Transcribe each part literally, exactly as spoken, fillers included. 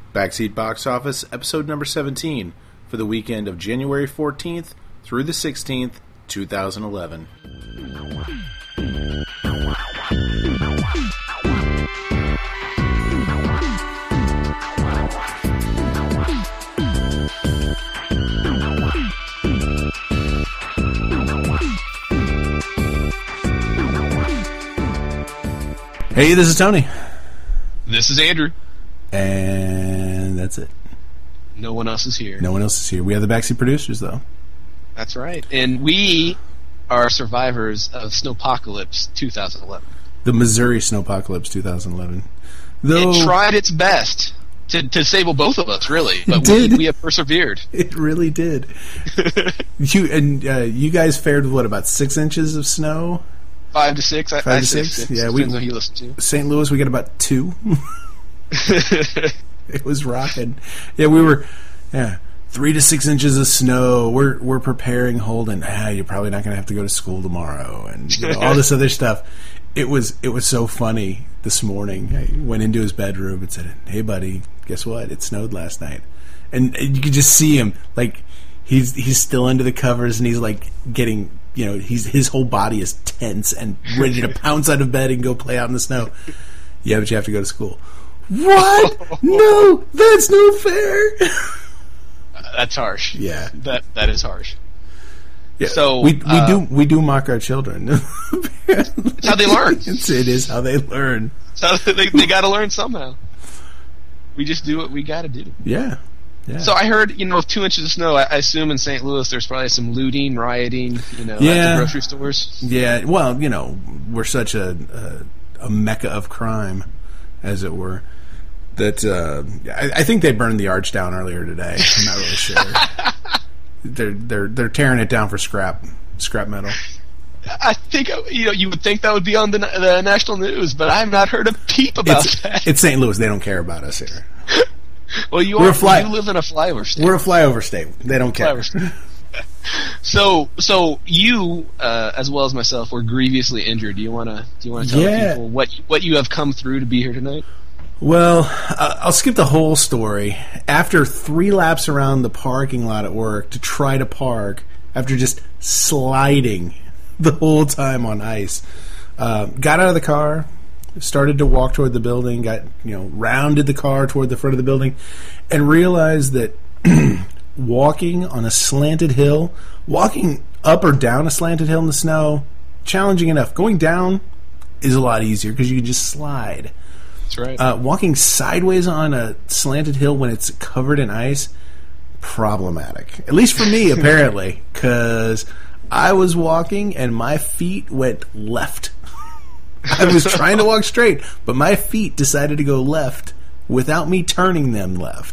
Backseat Box Office, episode number seventeen, for the weekend of January fourteenth through the sixteenth, two thousand eleven. Hey, this is Tony. This is Andrew. And that's it. No one else is here. No one else is here. We have the backseat producers, though. That's right. And we are survivors of Snowpocalypse twenty eleven. The Missouri Snowpocalypse twenty eleven. Though, it tried its best to, to save both of us, really. But it did. We, we have persevered. It really did. you And uh, you guys fared with, what, about six inches of snow? Five to six. I, Five I to say six? six. Yeah, Depends we, on who you listen to. Saint Louis, we got about two. It was rocking. Yeah, we were, yeah, three to six inches of snow. We're we're preparing Holden. Ah, you're probably not going to have to go to school tomorrow, and you know, all this other stuff. It was it was so funny this morning. I went into his bedroom and said, "Hey, buddy, guess what? It snowed last night," and, and you could just see him like he's he's still under the covers, and he's like getting, you know, he's his whole body is tense and ready to pounce out of bed and go play out in the snow. Yeah, but you have to go to school. What? No, that's no fair. Uh, that's harsh. Yeah, that that is harsh. Yeah, so we we uh, do we do mock our children. It's how they learn. It's, it is how they learn. So they they got to learn somehow. We just do what we got to do. Yeah. Yeah. So I heard, you know, with two inches of snow, I, I assume in Saint Louis there's probably some looting, rioting, you know, yeah. at the grocery stores. Yeah. Well, you know, we're such a a, a mecca of crime, as it were. That uh, I, I think they burned the arch down earlier today. I'm not really sure. they're they're they're tearing it down for scrap scrap metal. I think, you know, you would think that would be on the, the national news, but I've not heard a peep about it's, that. It's Saint Louis. They don't care about us here. Well, you We're are, a fly- you live in a flyover state. We're a flyover state. They don't care. so, so you, uh, as well as myself, were grievously injured. Do you want to? Do you want to tell yeah. people what what you have come through to be here tonight? Well, uh, I'll skip the whole story. After three laps around the parking lot at work to try to park, after just sliding the whole time on ice, uh, got out of the car, started to walk toward the building, got, you know, rounded the car toward the front of the building, and realized that walking on a slanted hill, walking up or down a slanted hill in the snow, challenging enough. Going down is a lot easier because you can just slide. That's right. Uh, walking sideways on a slanted hill when it's covered in ice, problematic. At least for me, apparently, because I was walking and my feet went left. I was trying to walk straight, but my feet decided to go left without me turning them left.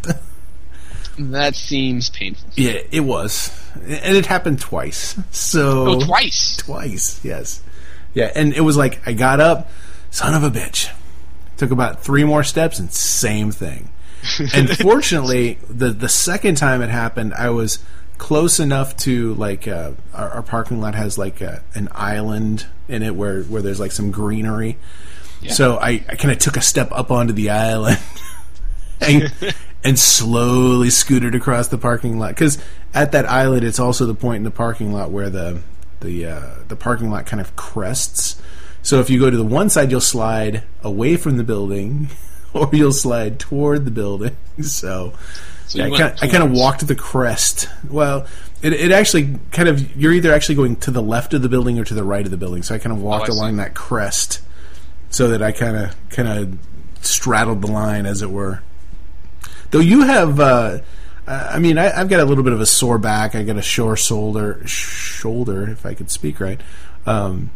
That seems painful. Yeah, it was. And it happened twice. So Oh, twice? Twice, yes. Yeah, and it was like, I got up, son of a bitch. Took about three more steps, and same thing. And fortunately, the the second time it happened, I was close enough to, like, uh, our, our parking lot has, like, a, an island in it where, where there's, like, some greenery. Yeah. So I, I kind of took a step up onto the island and, and slowly scooted across the parking lot. Because at that island, it's also the point in the parking lot where the the uh, the parking lot kind of crests. So if you go to the one side, you'll slide away from the building, or you'll slide toward the building. So, so yeah, I kind of walked the crest. Well, it, it actually kind of, you're either actually going to the left of the building or to the right of the building. So I kind of walked oh, along see. that crest so that I kind of kind of straddled the line, as it were. Though you have, uh, I mean, I, I've got a little bit of a sore back. I got a sore shoulder, shoulder, if I could speak right. Um,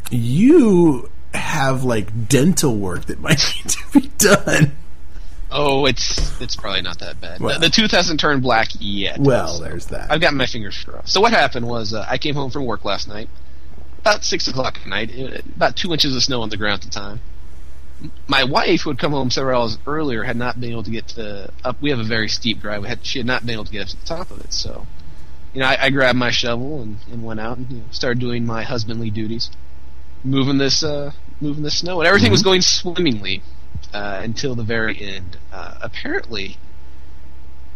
you have, like, dental work that might need to be done. Oh, it's it's probably not that bad. Well, the, the tooth hasn't turned black yet. Well, so there's that. I've got my fingers crossed. So what happened was uh, I came home from work last night, about six o'clock at night, it, about two inches of snow on the ground at the time. My wife, who had come home several hours earlier, had not been able to get to up. We have a very steep driveway. Had, she had not been able to get up to the top of it. So, you know, I, I grabbed my shovel and, and went out and, you know, started doing my husbandly duties, moving this uh, moving the snow, and everything mm-hmm. was going swimmingly uh, until the very end. Uh, apparently,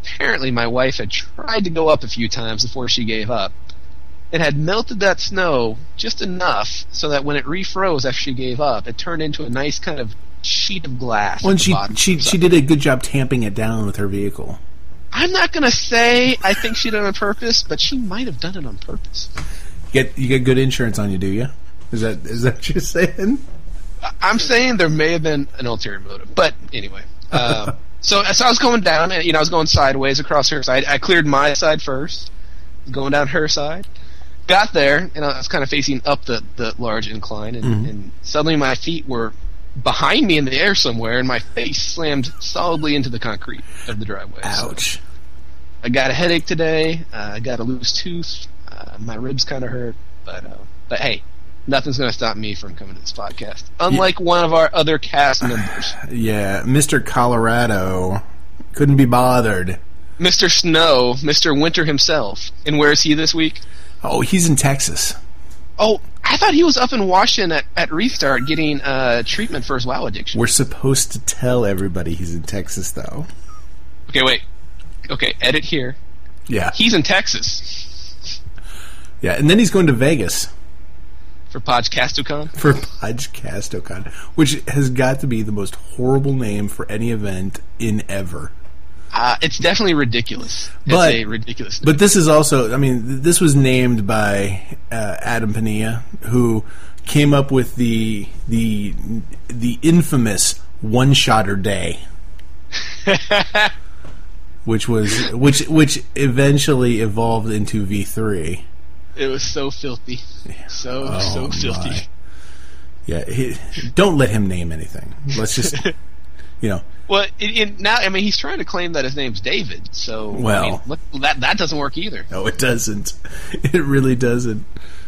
apparently my wife had tried to go up a few times before she gave up. It had melted that snow just enough so that when it refroze after she gave up, it turned into a nice kind of sheet of glass. Well, she she she did a good job tamping it down with her vehicle. I'm not going to say I think she did it on purpose, but she might have done it on purpose. You get you get good insurance on you, do you? Is that is that what you're saying? I'm saying there may have been an ulterior motive, but anyway. Uh, so, so I was going down, and you know, I was going sideways across her side. I cleared my side first, going down her side. Got there, and I was kind of facing up the, the large incline, and, mm-hmm. and suddenly my feet were behind me in the air somewhere, and my face slammed solidly into the concrete of the driveway. Ouch. So I got a headache today. Uh, I got a loose tooth. Uh, my ribs kind of hurt, but uh, but hey, nothing's going to stop me from coming to this podcast. Unlike yeah. one of our other cast members. Yeah, Mister Colorado couldn't be bothered. Mister Snow, Mister Winter himself. And where is he this week? Oh, he's in Texas. Oh, I thought he was up in Washington at, at Restart getting uh, treatment for his WoW addiction. We're supposed to tell everybody he's in Texas, though. Okay, wait. Okay, edit here. Yeah. He's in Texas. Yeah, and then he's going to Vegas. For PodcastOCon? For PodcastOCon, which has got to be the most horrible name for any event in ever. Uh, it's definitely ridiculous. But, it's a ridiculous name. But this is also, I mean, this was named by uh, Adam Pania, who came up with the the the infamous one-shotter day, which was which which eventually evolved into V three. It was so filthy, so oh, so filthy. My. Yeah, he, don't let him name anything. Let's just, you know. Well, it, it, now I mean he's trying to claim that his name's David. So well, I mean, look, that that doesn't work either. No, it doesn't. It really doesn't.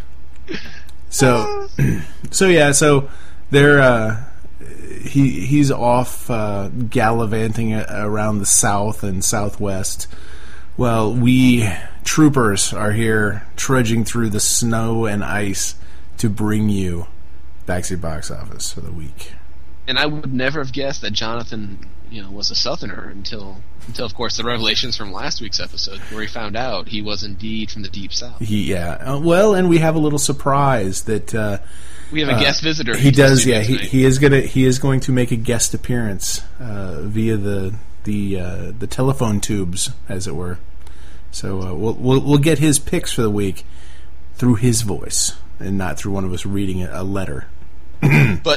So, so yeah, so they're uh, he he's off uh, gallivanting around the south and southwest. Well, we troopers are here trudging through the snow and ice to bring you Backseat Box Office for the week. And I would never have guessed that Jonathan, you know, was a Southerner until, until of course, the revelations from last week's episode, where he found out he was indeed from the Deep South. He, yeah. Uh, well, and we have a little surprise that uh, we have a uh, guest visitor. He does, yeah. He, he is gonna he is going to make a guest appearance uh, via the the uh, the telephone tubes, as it were. So uh, we'll, we'll we'll get his picks for the week through his voice, and not through one of us reading a letter. But.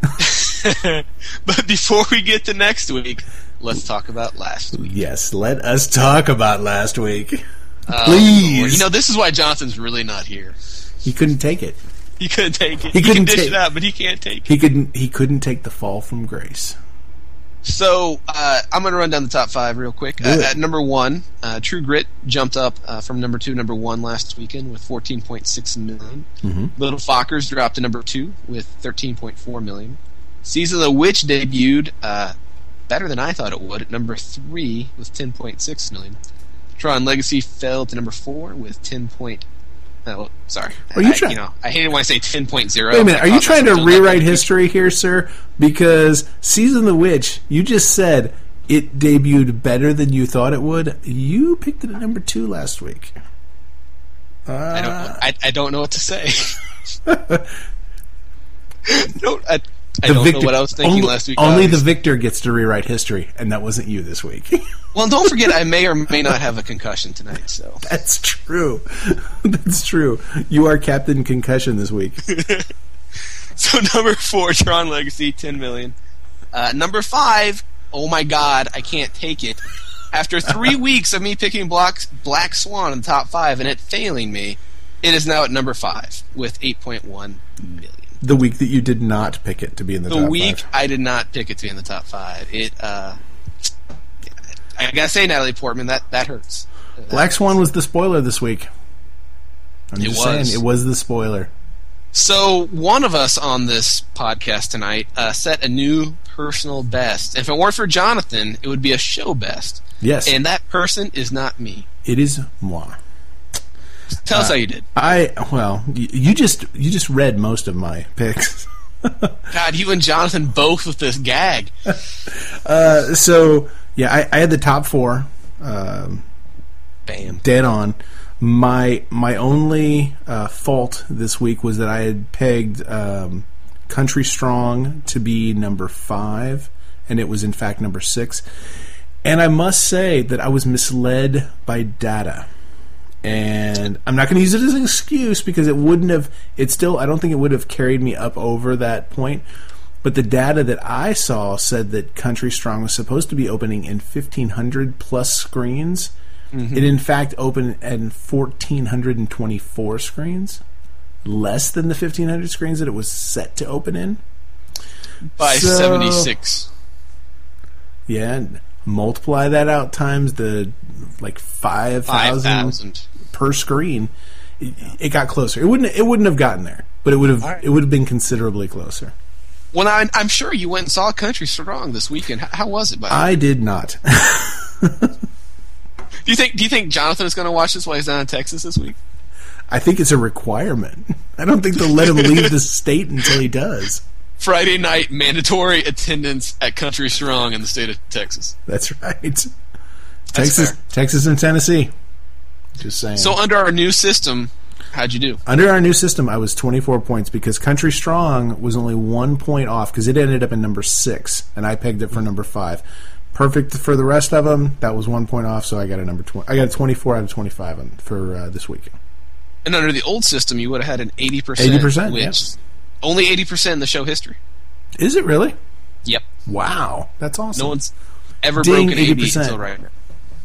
But before we get to next week, let's talk about last week. Yes, let us talk about last week. Uh, Please. You know, this is why Jonathan's really not here. He couldn't take it. He couldn't take it. He, he couldn't can dish ta- it out, but he can't take it. He couldn't. He couldn't take the fall from grace. So uh, I'm going to run down the top five real quick. Uh, at number one, uh, True Grit jumped up uh, from number two to number one last weekend with fourteen point six million. Mm-hmm. Little Fockers dropped to number two with thirteen point four million. Season of the Witch debuted uh, better than I thought it would at number three with ten point six million. Tron Legacy fell to number four with ten point. Oh, sorry. Are you I, trying? You know, I hate it when I say ten point oh. Wait a minute. Are you trying to rewrite history here, sir? Because Season of the Witch, you just said it debuted better than you thought it would. You picked it at number two last week. Uh, I don't. Know, I, I don't know what to say. no, I, I don't victor, know what I was thinking only, last week. Only obviously. the victor gets to rewrite history, and that wasn't you this week. Well, don't forget, I may or may not have a concussion tonight. So that's true. That's true. You are Captain Concussion this week. So number four, Tron Legacy, ten million. Uh, number five, oh my God, I can't take it. After three weeks of me picking Black, Black Swan in the top five and it failing me, it is now at number five with eight point one million. The week that you did not pick it to be in the, the top five. The week I did not pick it to be in the top five. It, uh, I gotta say, Natalie Portman, that, that hurts. That Black hurts. Swan was the spoiler this week. I'm it just was. saying, it was the spoiler. So, one of us on this podcast tonight uh, set a new personal best. And if it weren't for Jonathan, it would be a show best. Yes. And that person is not me. It is moi. Tell uh, us how you did. I well, you, you just you just read most of my picks. God, you and Jonathan both with this gag. uh, so yeah, I, I had the top four. Um, Bam. Dead on. My my only uh, fault this week was that I had pegged um, Country Strong to be number five, and it was in fact number six. And I must say that I was misled by data. And I'm not going to use it as an excuse because it wouldn't have, it still, I don't think it would have carried me up over that point. But the data that I saw said that Country Strong was supposed to be opening in fifteen hundred plus screens. Mm-hmm. It in fact opened at one thousand four hundred twenty-four screens, less than the fifteen hundred screens that it was set to open in. By so, seventy-six. Yeah, and multiply that out times the like five thousand per screen. It, it got closer. It wouldn't. It wouldn't have gotten there, but it would have. Right. It would have been considerably closer. Well, I, I'm sure you went and saw Country Strong this weekend. How, how was it? By I did not. Do you think? Do you think Jonathan is going to watch this while he's down in Texas this week? I think it's a requirement. I don't think they'll let him leave the state until he does. Friday night mandatory attendance at Country Strong in the state of Texas. That's right. That's Texas, fair. Texas, and Tennessee. Just saying. So under our new system, how'd you do? Under our new system, I was twenty-four points because Country Strong was only one point off because it ended up in number six, and I pegged it for number five. Perfect for the rest of them. That was one point off, so I got a number twenty. I got a twenty-four out of twenty-five on, for uh, this weekend. And under the old system, you would have had an eighty percent. Eighty percent, which yeah. Only eighty percent in the show history. Is it really? Yep. Wow, that's awesome. No one's ever Ding, broken eighty until right now.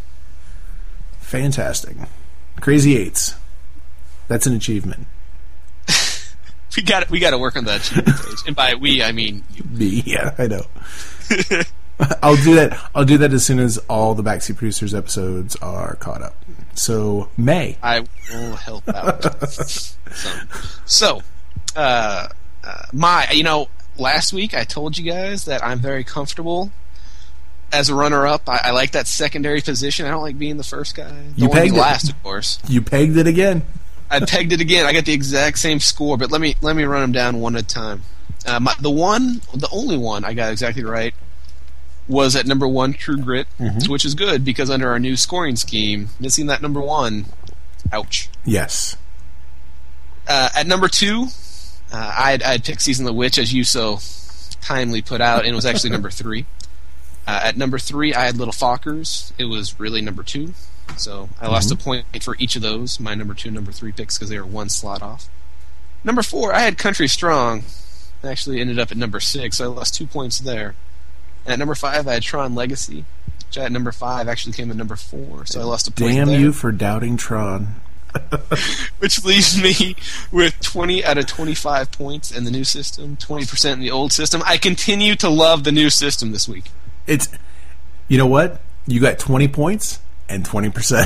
Fantastic. Crazy eights. That's an achievement. we got we got to work on that achievement page, and by we I mean you. Me, yeah, I know. I'll do that. I'll do that as soon as all the Backseat Producers episodes are caught up. So May, I will help out. so, so uh, uh, my you know last week I told you guys that I'm very comfortable as a runner-up. I, I like that secondary position. I don't like being the first guy. Don't you want to pegged be it. last, of course. You pegged it again. I pegged it again. I got the exact same score, but let me let me run them down one at a time. Uh, my, the one, the only one I got exactly right was at number one, True Grit, mm-hmm. which is good because under our new scoring scheme, missing that number one, ouch. Yes. Uh, at number two, uh, I'd, I'd picked Season of the Witch, as you so kindly put out, and it was actually number three. Uh, at number three, I had Little Fockers. It was really number two. So I lost mm-hmm. a point for each of those, my number two and number three picks, because they were one slot off. Number four, I had Country Strong. I actually ended up at number six, so I lost two points there. And at number five, I had Tron Legacy, which at number five actually came in number four, so I lost a point Damn there. you for doubting Tron. Which leaves me with twenty out of twenty-five points in the new system, twenty percent in the old system. I continue to love the new system this week. It's, you know what? You got twenty points and twenty percent.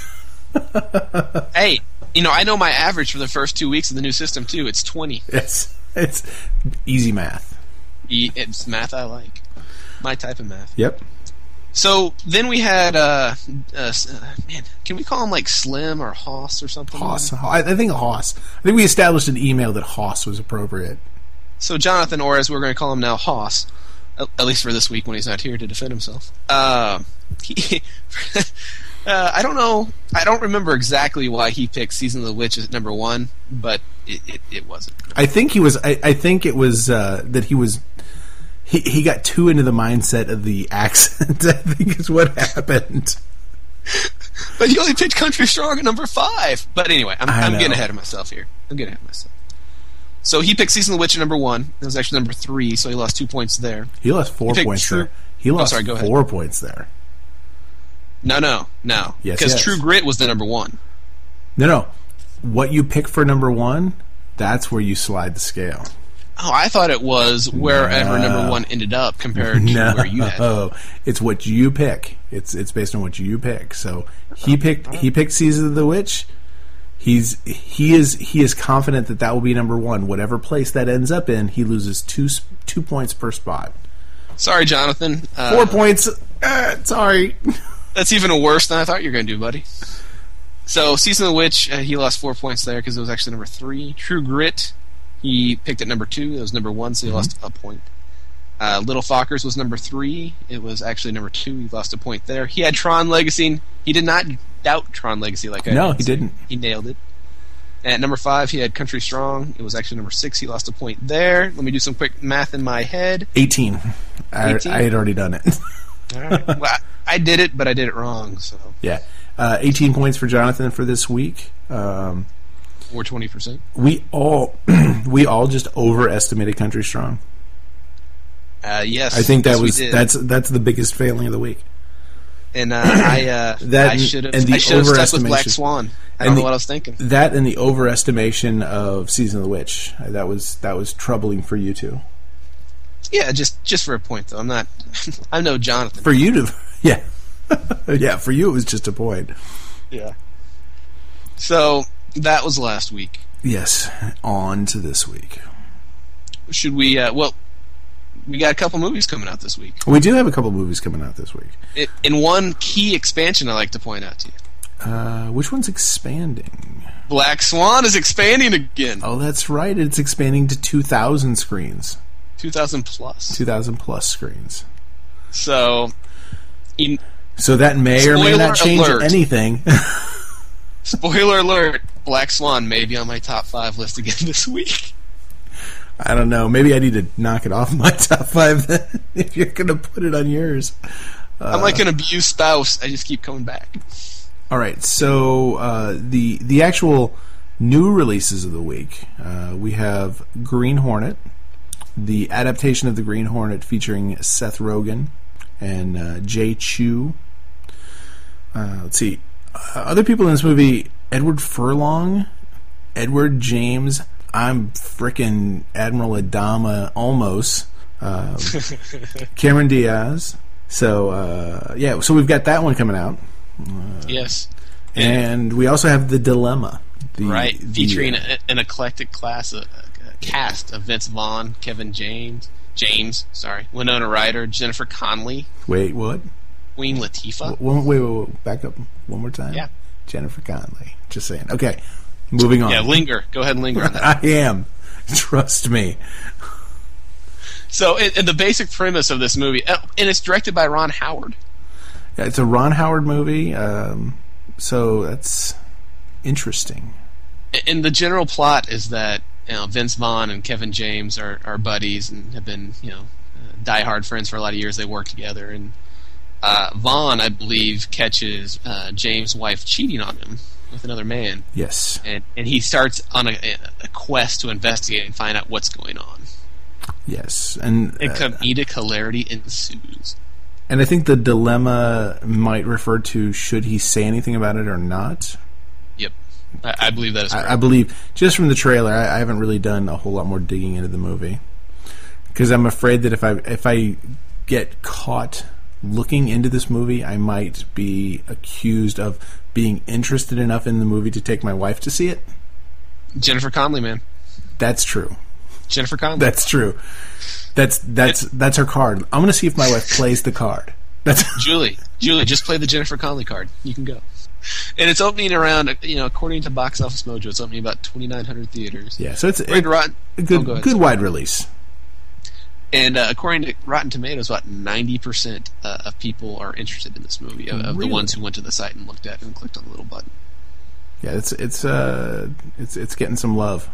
Hey, you know, I know my average for the first two weeks of the new system, too. It's twenty. It's, it's easy math. It's math I like. My type of math. Yep. So then we had, uh, uh, man, can we call him like Slim or Hoss or something? Hoss. I think Hoss. I think we established an email that Hoss was appropriate. So Jonathan, or as we're going to call him now, Hoss, at least for this week when he's not here to defend himself. Uh, he, uh, I don't know. I don't remember exactly why he picked Season of the Witch as number one, but it, it, it wasn't. I think he was. I, I think it was uh, that he was. He he got too into the mindset of the accent. I think is what happened. But he only picked Country Strong at number five. But anyway, I'm, I'm know. getting ahead of myself here. I'm getting ahead of myself. So he picked Season of the Witch at number one. It was actually number three, so he lost two points there. He lost four he points True... there. He lost oh, sorry, go four ahead. points there. No, no, no. Yes, Because yes. True Grit was the number one. No, no. What you pick for number one, that's where you slide the scale. Oh, I thought it was wherever no. number one ended up compared to no. where you had. Oh, it's what you pick. It's it's based on what you pick. So he picked he picked Season of the Witch. He's he is he is confident that that will be number one. Whatever place that ends up in, he loses two two points per spot. Sorry, Jonathan. Uh, Four points. Uh, sorry. That's even worse than I thought you were going to do, buddy. So, Season of the Witch, uh, he lost four points there because it was actually number three. True Grit, he picked at number two. It was number one, so he mm-hmm. lost a point. Uh, Little Fockers was number three. It was actually number two. He lost a point there. He had Tron Legacy. He did not doubt Tron Legacy like I No, did. he didn't. He nailed it. At number five, he had Country Strong. It was actually number six. He lost a point there. Let me do some quick math in my head. eighteen. I, eighteen? I had already done it. All right. Well, I, I did it, but I did it wrong. So Yeah. Uh, eighteen points for Jonathan for this week. Um, or twenty percent. we all we all just overestimated Country Strong. Uh, yes, I think that yes, we was did. that's that's the biggest failing of the week. And uh, I uh, That I should have and the I should have stuck with Black overestimation. Swan. I And don't know the- what I was thinking. That and the overestimation of Season of the Witch. Uh, That was that was troubling for you too. Yeah, just just for a point though. I'm not. I'm no Jonathan. For you to, yeah, yeah. For you, it was just a point. Yeah. So that was last week. Yes. On to this week. Should we? Uh, well, we got a couple movies coming out this week. We do have a couple movies coming out this week. It, in one key expansion, I like to point out to you, Uh, which one's expanding? Black Swan is expanding again. Oh, that's right. It's expanding to two thousand screens, two thousand plus. two thousand plus screens. So, in, So that may or may Spoiler not change alert. anything. spoiler alert: Black Swan may be on my top five list again this week. I don't know. Maybe I need to knock it off my top five then, if you're going to put it on yours. I'm like an abused spouse. I just keep coming back. All right, so uh, the the actual new releases of the week, uh, we have Green Hornet, the adaptation of the Green Hornet featuring Seth Rogen and uh, Jay Chu. Uh, let's see, uh, other people in this movie: Edward Furlong, Edward James. I'm frickin' Admiral Adama Olmos, uh, Cameron Diaz. So uh, yeah, so we've got that one coming out. Yes. And we also have The Dilemma. The, Right, the, featuring uh, a, an eclectic class, a, a cast of Vince Vaughn, Kevin James, James, sorry, Winona Ryder, Jennifer Connelly, Wait, what? Queen Latifah. Wait, wait, wait, wait, back up one more time. Yeah. Jennifer Connelly. Just saying. Okay, moving on. Yeah, linger. Go ahead and linger on that. I am. Trust me. So, and, and the basic premise of this movie, uh, and it's directed by Ron Howard. Yeah, it's a Ron Howard movie, um, so that's interesting. And the general plot is that you know, Vince Vaughn and Kevin James are, are buddies and have been, you know, uh, diehard friends for a lot of years. They work together, and uh, Vaughn, I believe, catches uh, James' wife cheating on him with another man. Yes. And and he starts on a, a quest to investigate and find out what's going on. Yes. And And uh, comedic hilarity ensues. and I think the dilemma might refer to should he say anything about it or not. Yep, I, I believe that is correct. I, I believe just from the trailer, I, I haven't really done a whole lot more digging into the movie because I'm afraid that if I if I get caught looking into this movie, I might be accused of being interested enough in the movie to take my wife to see it. Jennifer Connelly, man. That's true. Jennifer Connelly. That's true. That's that's that's her card. I'm going to see if my wife plays the card. That's Julie, Julie, just play the Jennifer Connelly card. You can go. And it's opening around, you know, according to Box Office Mojo, it's opening about twenty-nine hundred theaters. yeah. So it's According it, to Rotten, a good oh, go ahead, good sorry. wide release. And uh, according to Rotten Tomatoes, about ninety percent uh, of people are interested in this movie, of, of Really? the ones who went to the site and looked at it and clicked on the little button. Yeah, it's it's uh it's it's getting some love.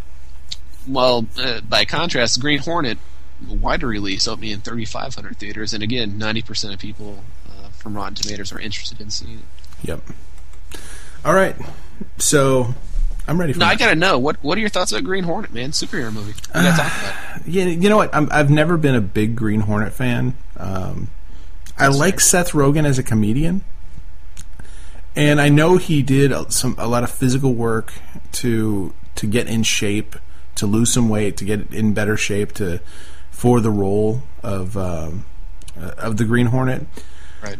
Well, uh, by contrast, Green Hornet, a wider release, opening in thirty-five hundred theaters, and again, ninety percent of people uh, from Rotten Tomatoes are interested in seeing it. Yep. All right. So I'm ready for Now, I that. gotta know, what what are your thoughts about Green Hornet, man? Superhero movie. We gotta talk about it. Yeah, you know what? I'm, I've never been a big Green Hornet fan. Um, I That's like fair. Seth Rogen as a comedian, and I know he did a- some a lot of physical work to to get in shape, to lose some weight, to get in better shape to for the role of um, uh, of the Green Hornet. Right.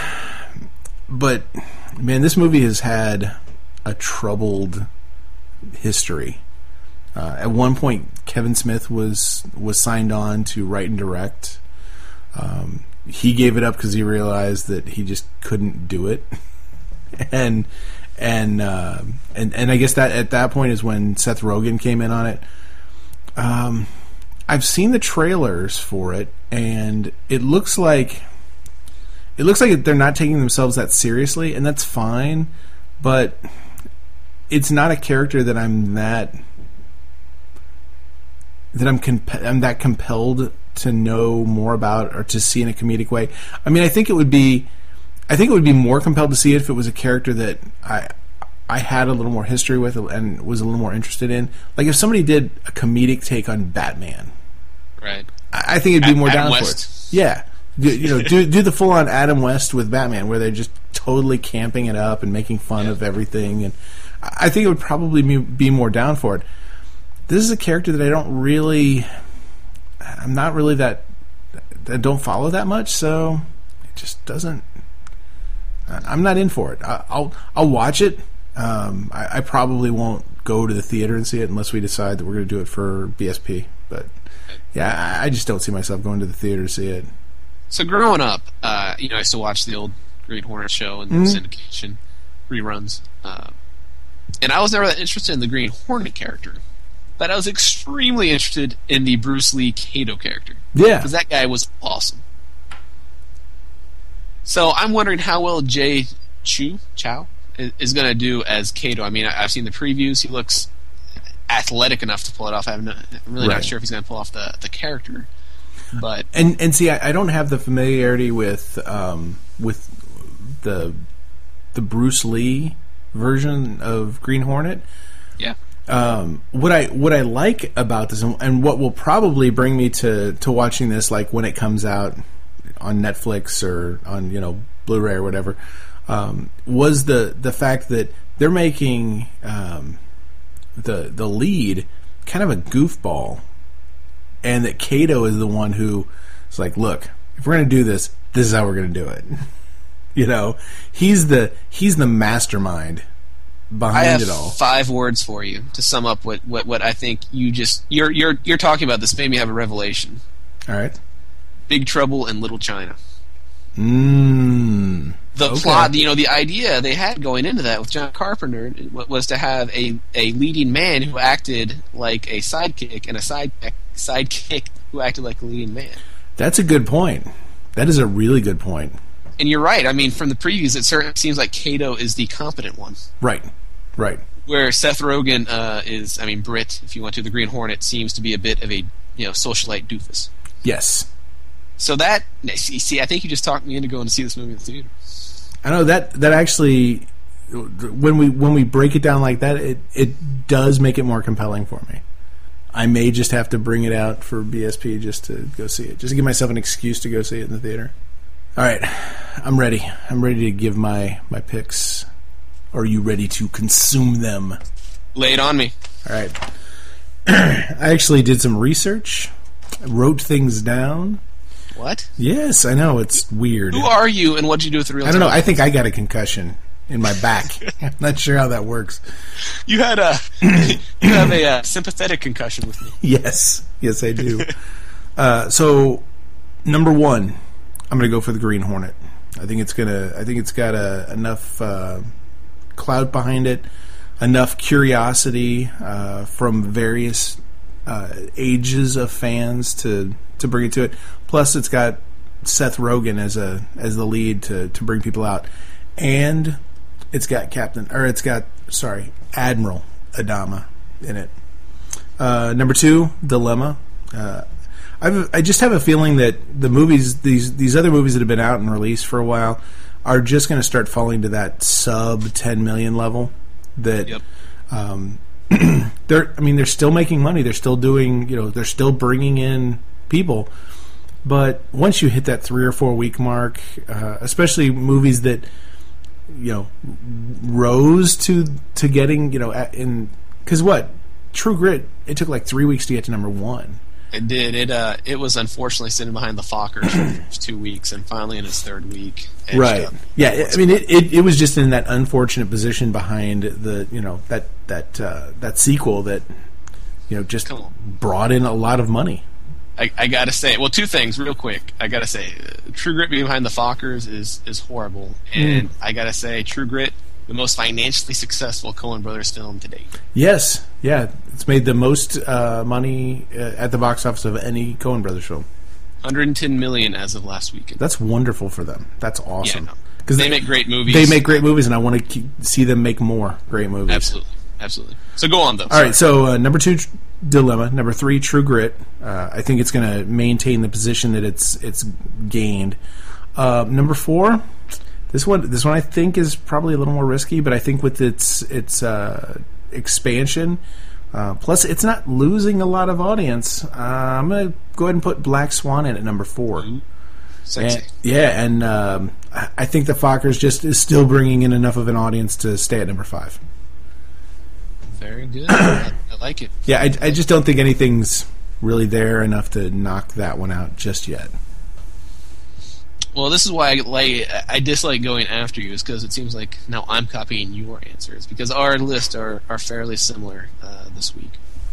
But man, this movie has had a troubled history. Uh, at one point, Kevin Smith was was signed on to write and direct. Um, he gave it up because he realized that he just couldn't do it, and and uh, and and I guess that at that point is when Seth Rogen came in on it. Um, I've seen the trailers for it, and it looks like it looks like they're not taking themselves that seriously, and that's fine. But it's not a character that I'm that that I'm comp- I'm that compelled to know more about or to see in a comedic way. I mean, I think it would be I think it would be more compelled to see it if it was a character that I I had a little more history with and was a little more interested in. Like if somebody did a comedic take on Batman, right? I, I think it'd be more Adam down West. for it. Yeah, do, you know, do do the full on Adam West with Batman, where they're just totally camping it up and making fun yeah. of everything, and I think it would probably be, be more down for it. This is a character that I don't really, I'm not really that, I don't follow that much, so it just doesn't. I'm not in for it. I'll I'll watch it. Um, I, I probably won't go to the theater and see it unless we decide that we're going to do it for B S P. But yeah, I, I just don't see myself going to the theater to see it. So growing up, uh, you know, I used to watch the old Green Hornet show and mm-hmm. syndication reruns, uh, and I was never that interested in the Green Hornet character, but I was extremely interested in the Bruce Lee Kato character. Yeah, because that guy was awesome. So I'm wondering how well Jay Chu Chow is, is going to do as Kato. I mean, I, I've seen the previews; he looks athletic enough to pull it off. I'm, not, I'm really right. not sure if he's going to pull off the the character. But and and see, I, I don't have the familiarity with um, with the the Bruce Lee version of Green Hornet. Yeah. Um, what I what I like about this, and, and what will probably bring me to, to watching this, like when it comes out on Netflix or on you know Blu-ray or whatever, um, was the the fact that they're making um, the the lead kind of a goofball. And that Kato is the one who is like, look, if we're going to do this, this is how we're going to do it. You know, he's the he's the mastermind behind I have it all. Five words for you to sum up what, what, what I think you just you're you're you're talking about. This made me have a revelation. All right, Big Trouble in Little China. Mm, the okay. plot, you know, the idea they had going into that with John Carpenter was to have a, a leading man who acted like a sidekick and a side sidekick who acted like a leading man. That's a good point. That is a really good point. And you're right. I mean, from the previews, it certainly seems like Kato is the competent one. Right, right. Where Seth Rogen uh, is, I mean, Britt, if you want to, the Green Hornet, seems to be a bit of a you know socialite doofus. Yes. So that, see, I think you just talked me into going to see this movie in the theater. I know that that actually, when we when we break it down like that, it it does make it more compelling for me. I may just have to bring it out for B S P just to go see it, just to give myself an excuse to go see it in the theater. All right, I'm ready. I'm ready to give my my picks. Are you ready to consume them? Lay it on me. All right. I actually did some research, wrote things down. What? Yes, I know. It's weird. Who are you, and what'd you do with the real I don't know. time? I think I got a concussion in my back. I'm not sure how that works. You had a you have a uh, sympathetic concussion with me. Yes. Yes, I do. uh, so, number one, I'm going to go for the Green Hornet. I think it's gonna. I think it's got a, enough uh, clout behind it, enough curiosity uh, from various uh, ages of fans to to bring it to it. Plus, it's got Seth Rogen as a as the lead to, to bring people out, and it's got Captain or it's got sorry Admiral Adama in it. Uh, number two, Dilemma. Uh, I've, I just have a feeling that the movies, these these other movies that have been out and released for a while, are just going to start falling to that sub ten million level. That Yep. um, they're, I mean, they're still making money. They're still doing, you know, they're still bringing in people. But once you hit that three or four week mark, uh, especially movies that, you know, rose to to getting, you know, in because what True Grit, it took like three weeks to get to number one. It did. It uh, it was unfortunately sitting behind the Fockers for two weeks, and finally in its third week, edged right? up. Yeah, I mean, it, it, it was just in that unfortunate position behind the, you know, that that uh, that sequel that, you know, just brought in a lot of money. I, I gotta say, well, two things real quick. I gotta say, uh, True Grit being behind the Fockers is is horrible, and mm. I gotta say, True Grit the most financially successful Coen Brothers film to date. Yes, yeah, it's made the most uh, money uh, at the box office of any Coen Brothers film. one hundred ten million as of last weekend. That's wonderful for them. That's awesome. Yeah, because no. they, they make great movies. They make great movies, and I want to keep, see them make more great movies. Absolutely, absolutely. So go on, though. All Sorry. right, so uh, number two, Dilemma. Number three, True Grit. Uh, I think it's going to maintain the position that it's it's gained. Uh, number four, this one this one I think is probably a little more risky, but I think with its its uh, expansion, uh, plus it's not losing a lot of audience, uh, I'm going to go ahead and put Black Swan in at number four. Ooh, sexy. And, yeah, and um, I think the Fockers just is still bringing in enough of an audience to stay at number five. Very good. I, I like it. Yeah, I, I just don't think anything's really there enough to knock that one out just yet. Well, this is why I like I dislike going after you, is because it seems like now I'm copying your answers, because our lists are, are fairly similar uh, this week.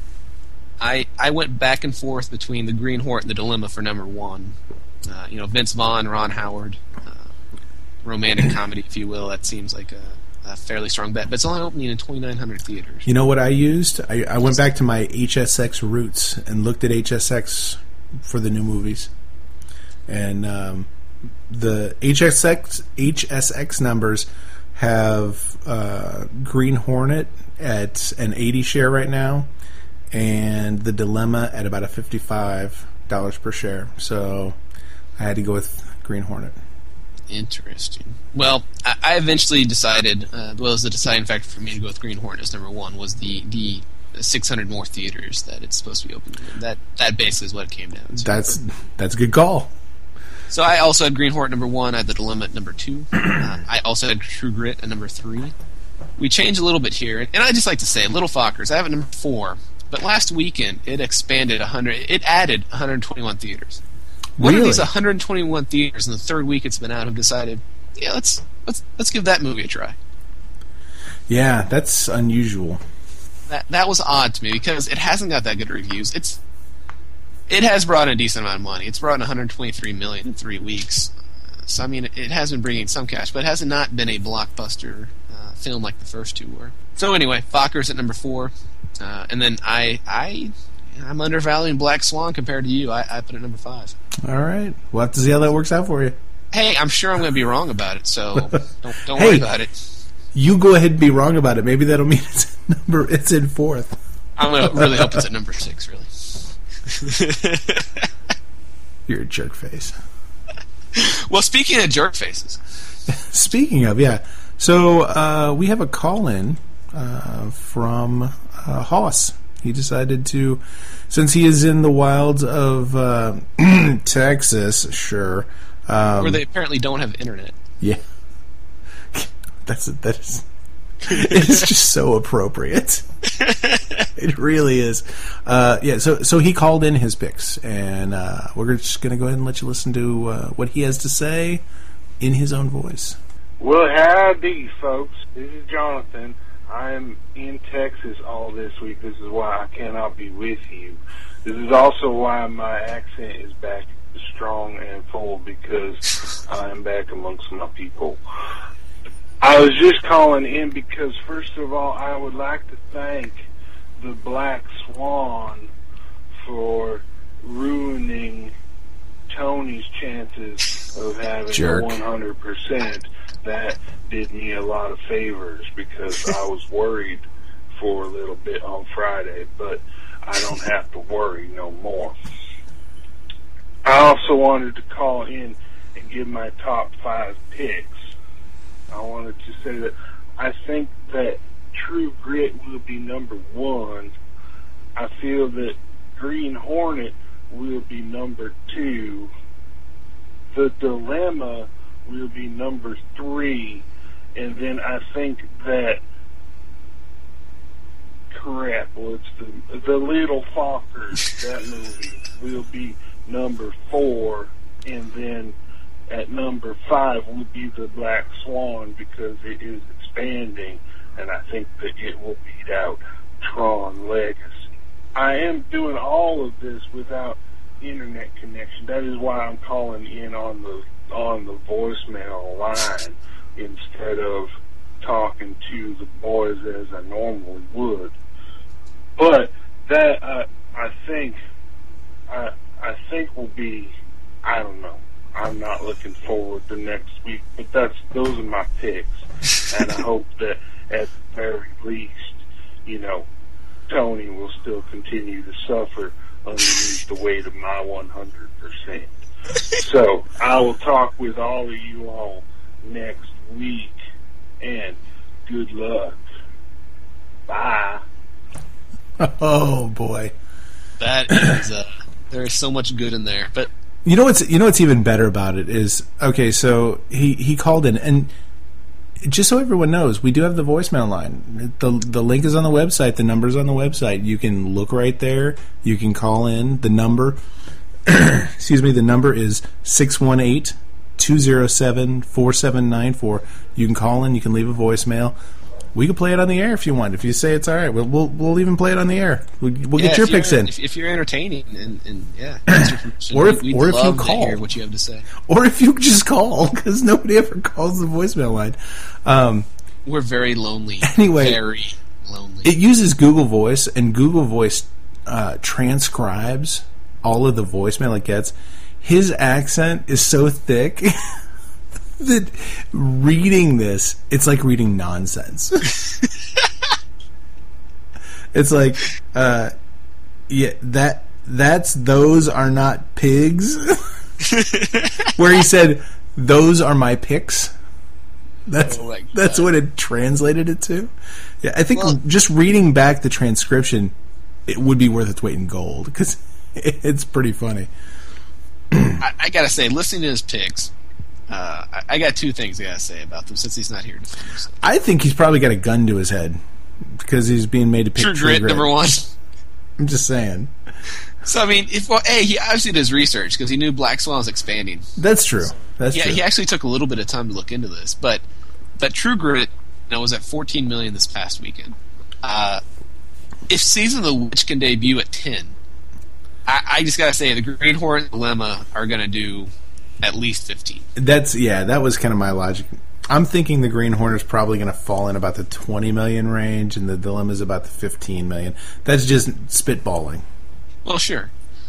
I I went back and forth between The Green Hornet and The Dilemma for number one. Uh, you know, Vince Vaughn, Ron Howard, uh, romantic comedy, if you will. That seems like a, a fairly strong bet, but it's only opening in twenty-nine hundred theaters. You know what I used? I, I went back to my H S X roots and looked at H S X for the new movies, and um, the H S X H S X numbers have uh, Green Hornet at an eighty share right now, and The Dilemma at about a fifty-five dollars per share. So I had to go with Green Hornet. Interesting. Well, I, I eventually decided, uh, well, as the deciding factor for me to go with Green Hornet as number one was the, the six hundred more theaters that it's supposed to be opening in. That that basically is what it came down to. That's that's a good call. So I also had Green Hornet number one. I had The Dilemma at number two. Uh, I also had True Grit at number three. We changed a little bit here, and I just like to say, Little Fockers, I have it number four. But last weekend, it expanded one hundred. It added one hundred twenty-one theaters. One really? of these one hundred twenty-one theaters in the third week it's been out have decided, yeah, let's let's let's give that movie a try. Yeah, that's unusual. That that was odd to me because it hasn't got that good reviews. It's it has brought in a decent amount of money. It's brought in one hundred twenty-three million dollars in three weeks. So I mean, it has been bringing some cash, but it has not been a blockbuster uh, film like the first two were. So anyway, Fockers at number four, uh, and then I I I'm undervaluing Black Swan compared to you. I, I put it at number five. All right, we'll have to see how that works out for you. Hey, I'm sure I'm going to be wrong about it, so don't, don't hey, worry about it. You go ahead and be wrong about it. Maybe that'll mean it's in number. It's in fourth. I'm going to really hope it's at number six. Really. You're a jerk face. Well, speaking of jerk faces. Speaking of, yeah. So uh, we have a call-in uh, from uh, Hoss. He decided to, since he is in the wilds of uh, Texas, sure. Um, Where they apparently don't have internet. Yeah. That's that is. It's just so appropriate. It really is. Uh, yeah. So so he called in his picks, and uh, we're just going to go ahead and let you listen to uh, what he has to say in his own voice. Well, howdy, folks. This is Jonathan. I'm in Texas all this week. This is why I cannot be with you. This is also why my accent is back strong and full, because I am back amongst my people. I was just calling in because, first of all, I would like to thank the Black Swan for ruining Tony's chances of having Jerk. one hundred percent. That did me a lot of favors because I was worried for a little bit on Friday, but I don't have to worry no more. I also wanted to call in and give my top five picks. I wanted to say that I think that True Grit will be number one. I feel that Green Hornet will be number two. The Dilemma will be number three. And then I think that crap, well, it's the, the Little Fockers, that movie, will be number four. And then at number five would be the Black Swan because it is expanding, and I think that it will beat out Tron Legacy. I am doing all of this without internet connection. That is why I'm calling in on the on the voicemail line instead of talking to the boys as I normally would. But that uh, I think I I think will be, I don't know. I'm not looking forward to next week, but that's those are my picks, and I hope that at the very least, you know, Tony will still continue to suffer underneath the weight of my one hundred percent. So I will talk with all of you all next week, and good luck. Bye. Oh boy, that is uh, there is so much good in there. But you know what's you know what's even better about it is, okay, so he he called in, and just so everyone knows, we do have the voicemail line. The the link is on the website. The number's on the website. You can look right there. You can call in. The number, excuse me, the number is six one eight, two zero seven, four seven nine four. You can call in. You can leave a voicemail. We can play it on the air if you want. If you say it's all right, we'll we'll, we'll even play it on the air. We'll, we'll yeah, get your picks in. If, if you're entertaining, and, and yeah, or if, we'd or if love you to call, hear what you have to say, or if you just call, because nobody ever calls the voicemail line. Um, We're very lonely. Anyway, very lonely. It uses Google Voice, and Google Voice uh, transcribes all of the voicemail it gets. His accent is so thick that reading this, it's like reading nonsense. It's like, uh, yeah, that that's those are not pigs. Where he said, "Those are my picks." That's oh that's what it translated it to. Yeah, I think well, just reading back the transcription, it would be worth its weight in gold because it's pretty funny. I, I gotta say, listening to his picks, uh, I, I got two things I gotta say about them since he's not here to defend himself. I think he's probably got a gun to his head because he's being made to pick True, True Grit, Grit. number one. I'm just saying. So I mean, if well, a he obviously did his research because he knew Black Swan was expanding. That's true. That's yeah, true. he actually took a little bit of time to look into this, but but True Grit, you know, was at fourteen million this past weekend. Uh, if Season of the Witch can debut at ten, I, I just gotta say the Green Hornet Dilemma are gonna do at least fifteen. That's yeah. That was kind of my logic. I'm thinking the Green Hornet's probably going to fall in about the twenty million range, and the Dilemma's about the fifteen million. That's just spitballing. Well, sure.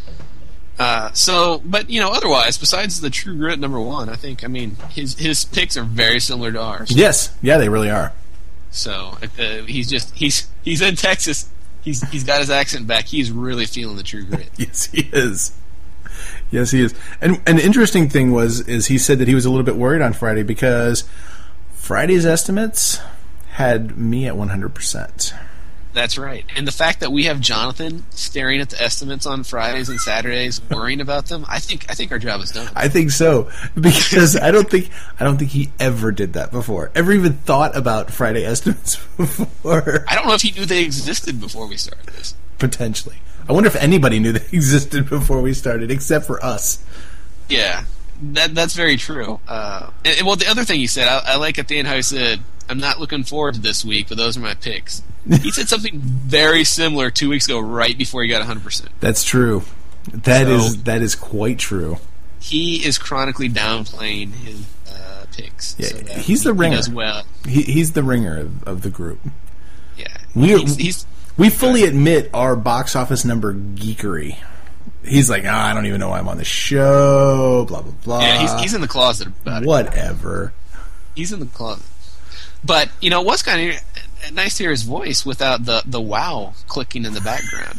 Uh, so, but you know, otherwise, besides the True Grit number one, I think, I mean, his his picks are very similar to ours. Yes, yeah, they really are. So uh, he's just he's he's in Texas. He's he's got his accent back. He's really feeling the True Grit. Yes, he is. Yes, he is. And an interesting thing was is he said that he was a little bit worried on Friday because Friday's estimates had me at one hundred percent. That's right. And the fact that we have Jonathan staring at the estimates on Fridays and Saturdays, worrying about them, I think I think our job is done. I think so because I don't think I don't think he ever did that before. Ever even thought about Friday estimates before. I don't know if he knew they existed before we started this. Potentially. I wonder if anybody knew they existed before we started, except for us. Yeah, that that's very true. Uh, and, and well, the other thing he said, I, I like at the end how he said, "I'm not looking forward to this week, but those are my picks." He said something very similar two weeks ago, right before he got one hundred percent. That's true. That so, is that is quite true. He is chronically downplaying his uh, picks. Yeah, so that he's the he, ringer. He does well. He, he's the ringer of, of the group. Yeah, we he's, he's we fully admit our box office number geekery. He's like, oh, I don't even know why I'm on the show. Blah blah blah. Yeah, he's he's in the closet about it. Whatever. He's in the closet. But you know what's kind of nice to hear his voice without the the wow clicking in the background.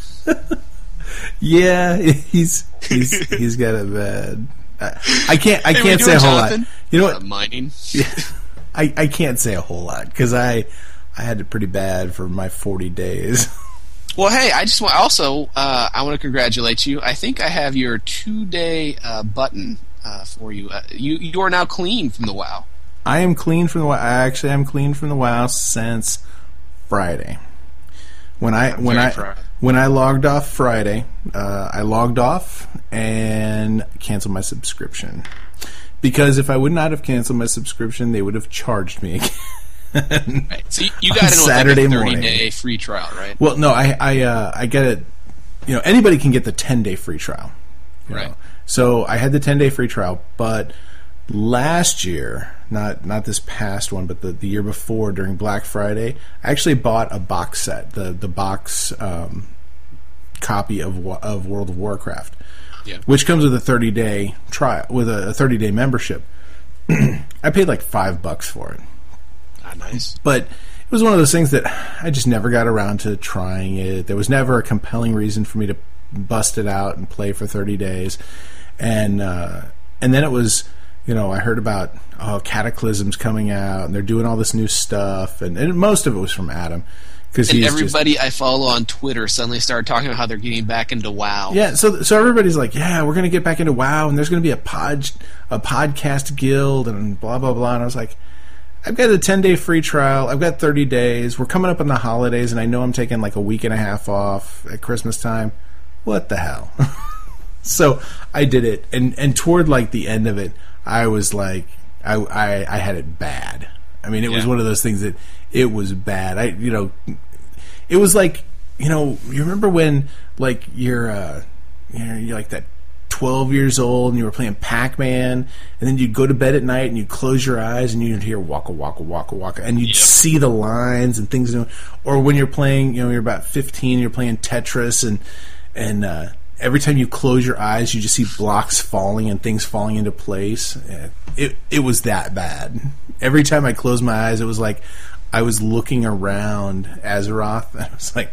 Yeah, he's he's he's got a bad. I, I can't I hey, can't say a whole Jonathan? lot. You know what? Uh, mining. Yeah, I I can't say a whole lot because I I had it pretty bad for my forty days. Well, hey, I just want also uh, I want to congratulate you. I think I have your two day uh, button uh, for you. Uh, you you are now clean from the WoW. I am clean from the WoW. I actually am clean from the WoW since Friday. When I I'm when I proud. when I logged off Friday, uh, I logged off and canceled my subscription. Because if I would not have canceled my subscription, they would have charged me again. Right. So you, you got it Saturday like a thirty morning. day free trial, right? Well, no, I I uh, I get it. You know, anybody can get the ten day free trial. Right. Know? So I had the ten day free trial, but last year not not this past one, but the, the year before during Black Friday, I actually bought a box set, the the box um, copy of of World of Warcraft, yeah. which comes with a thirty day trial, with a thirty day membership. I paid like five bucks for it. Ah, nice. But it was one of those things that I just never got around to trying it. There was never a compelling reason for me to bust it out and play for thirty days. And uh, and then it was, you know, I heard about oh, Cataclysm's coming out, and they're doing all this new stuff. And, and most of it was from Adam. And he's everybody just, I follow on Twitter suddenly started talking about how they're getting back into WoW. Yeah, so so everybody's like, yeah, we're going to get back into WoW, and there's going to be a pod a podcast guild, and blah, blah, blah. And I was like, I've got a ten-day free trial. I've got thirty days. We're coming up on the holidays, and I know I'm taking like a week and a half off at Christmas time. What the hell? So I did it, and, and toward like the end of it, I was like, I, I, I had it bad. I mean, it yeah. was one of those things that it was bad. I, you know, it was like, you know, you remember when like you're, uh, you're, you're like that twelve years old and you were playing Pac-Man, and then you'd go to bed at night and you'd close your eyes and you'd hear waka waka waka waka, and you'd yep. see the lines and things. Or when you're playing, you know, you're about fifteen, you're playing Tetris, and and uh, every time you close your eyes, you just see blocks falling and things falling into place. It it was that bad. Every time I closed my eyes, it was like I was looking around Azeroth, and I was like,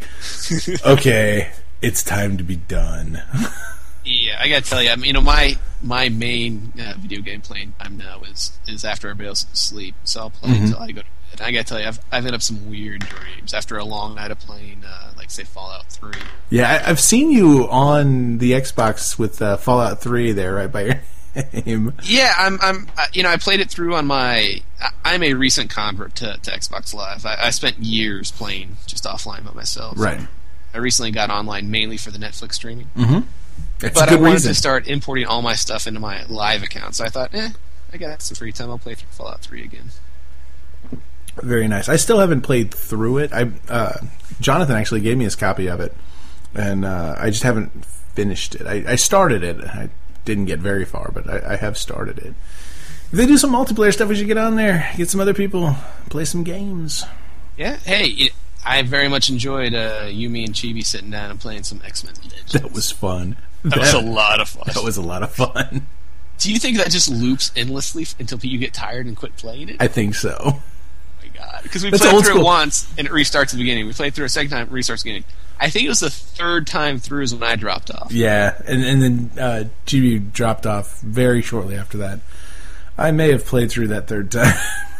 okay, it's time to be done. Yeah, I gotta tell you, I mean, you know, my my main uh, video game playing time now is is after everybody else is asleep, so I'll play mm-hmm. until I go to bed. And I gotta tell you, I've I've had up some weird dreams after a long night of playing, uh, like say Fallout three. Yeah, I, I've seen you on the Xbox with uh, Fallout three there, right by your name. Yeah, I'm I'm you know I played it through on my. I'm a recent convert to, to Xbox Live. I, I spent years playing just offline by myself. Right. I recently got online mainly for the Netflix streaming. Mm-hmm. That's but a good I wanted reason. to start importing all my stuff into my Live account, so I thought, eh, I got some free time. I'll play through Fallout three again. Very nice. I still haven't played through it. I uh, Jonathan actually gave me his copy of it, and uh, I just haven't finished it. I, I started it. I didn't get very far, but I, I have started it. If they do some multiplayer stuff, we should get on there, get some other people, play some games. Yeah. Hey, it, I very much enjoyed uh, you, me, and Chibi sitting down and playing some X-Men Legends. That was fun. That, that was a lot of fun. That was a lot of fun. Do you think that just loops endlessly until you get tired and quit playing it? I think so. Oh my god! Because we That's played through school. it once and it restarts at the beginning. We played through a second time, it restarts at the beginning. I think it was the third time through is when I dropped off. Yeah, and and then uh, G B dropped off very shortly after that. I may have played through that third time.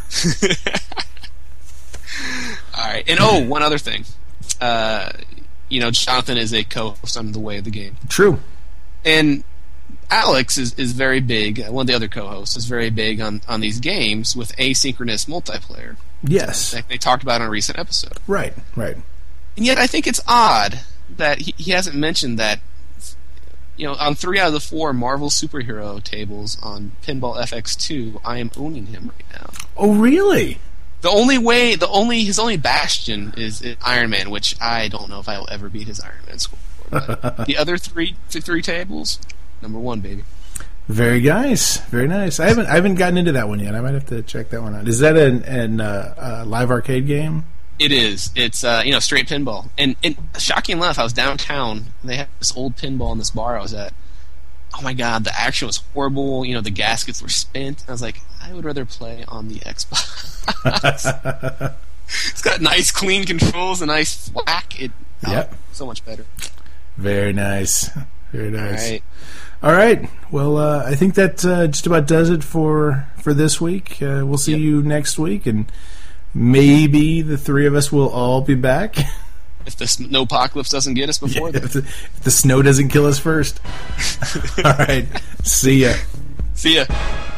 All right, and oh, one other thing. Uh, you know, Jonathan is a co-host on The Way of the Game. True. And Alex is, is very big, one of the other co-hosts, is very big on, on these games with asynchronous multiplayer. Yes. Like they talked about in a recent episode. Right, right. And yet I think it's odd that he, he hasn't mentioned that, you know, on three out of the four Marvel superhero tables on Pinball F X two, I am owning him right now. Oh, really? The only way, the only his only bastion is, is Iron Man, which I don't know if I will ever beat his Iron Man score. But the other three three tables, number one, baby. Very nice, very nice. I haven't I haven't gotten into that one yet. I might have to check that one out. Is that an, an uh, uh, live arcade game? It is. It's uh, you know straight pinball. And, and shocking enough, I was downtown. And they had this old pinball in this bar I was at. Oh my god, the action was horrible. You know, the gaskets were spent. I was like, I would rather play on the Xbox. It's got nice, clean controls, a nice whack. It, oh, yep. So much better. Very nice. Very nice. All right. All right. Well, uh, I think that uh, just about does it for for this week. Uh, we'll see yep. you next week, and maybe the three of us will all be back. If the snowpocalypse doesn't get us before yeah, then. If the, if the snow doesn't kill us first. All right. See ya. See ya.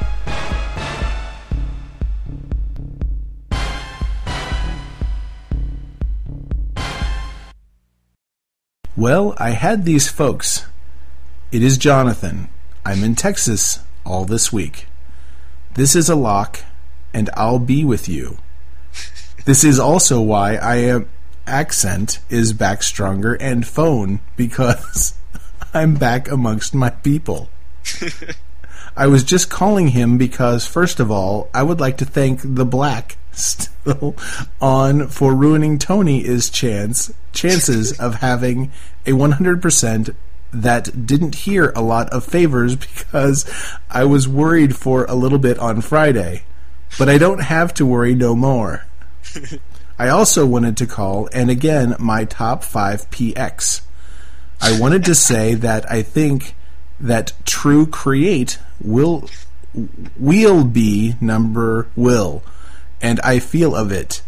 Well, I had these folks. It is Jonathan. I'm in Texas all this week. This is a lock, and I'll be with you. This is also why I am accent is back stronger and phone, because I'm back amongst my people. I was just calling him because, first of all, I would like to thank the Black still on for ruining Tony's chance chances of having a one hundred percent that didn't hear a lot of favors because I was worried for a little bit on Friday. But I don't have to worry no more. I also wanted to call, and again, my top five P X. I wanted to say that I think that True Create will will be number will, and I feel of it.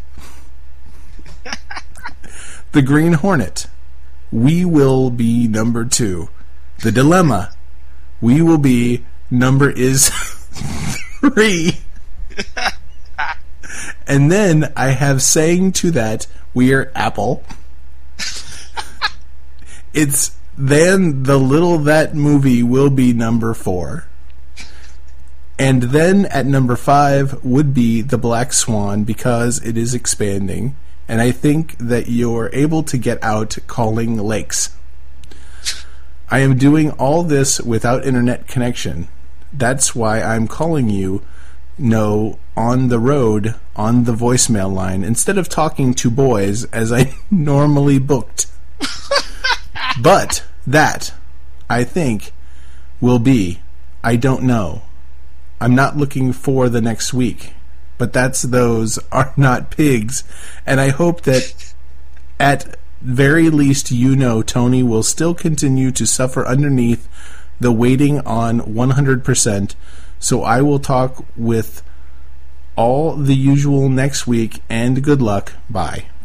The Green Hornet, we will be number two. The Dilemma, we will be number is three. And then I have saying to that, we're Apple. It's then the Little That movie will be number four. And then at number five would be The Black Swan because it is expanding. And I think that you're able to get out calling lakes. I am doing all this without internet connection. That's why I'm calling you, no, on the road, on the voicemail line, instead of talking to boys as I normally booked. But that, I think, will be, I don't know. I'm not looking for the next week. But that's those are not pigs. And I hope that at very least you know Tony will still continue to suffer underneath the waiting on one hundred percent. So I will talk with all the usual next week, and good luck. Bye.